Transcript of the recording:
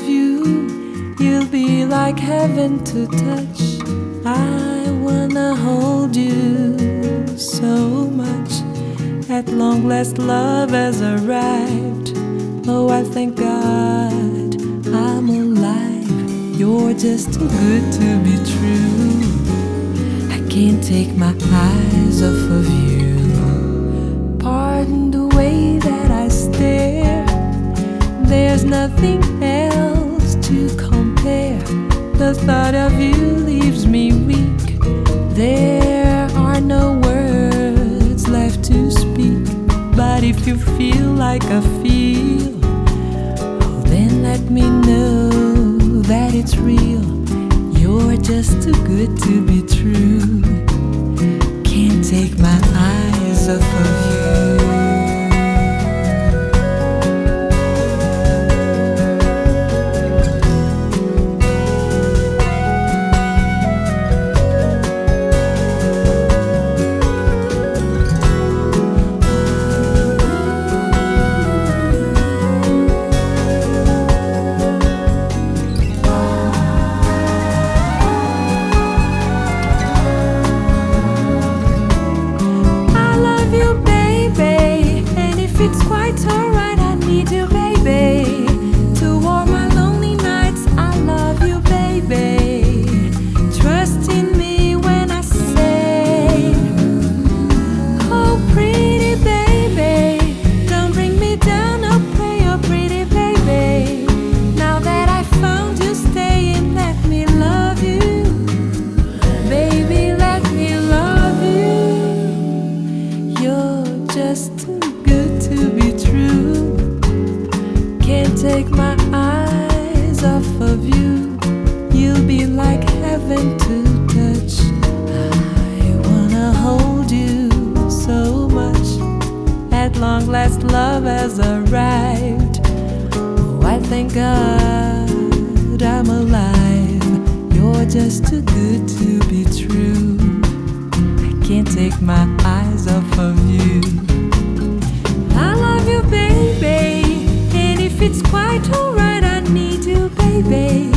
of you, you'll be like heaven to touch. I wanna hold you so much. At long last love has arrived. Oh, I thank God I'm alive. You're just too good to be true. I can't take my eyes off of you. Pardon the way that I stare. There's nothing else to compare. The thought of you leaves me weak. There are no words left to speak. But if you feel like I feel, oh, then let me know that it's real. You're just too good to be true. Can't take my eyes off of you. It's quite alright, I need you, baby, to warm my lonely nights. I love you, baby. Trust in me when I say, oh, pretty baby, don't bring me down, oh, pray, oh, pretty baby. Now that I found you, stay and let me love you. Baby, let me love you. You're just too good to be true. Can't take my eyes off of you. You'll be like heaven to touch. I wanna hold you so much. At long last love has arrived. Oh, I thank God I'm alive. You're just too good to be true. I can't take my eyes off of you. I love you, baby, and if it's quite alright, I need you, baby.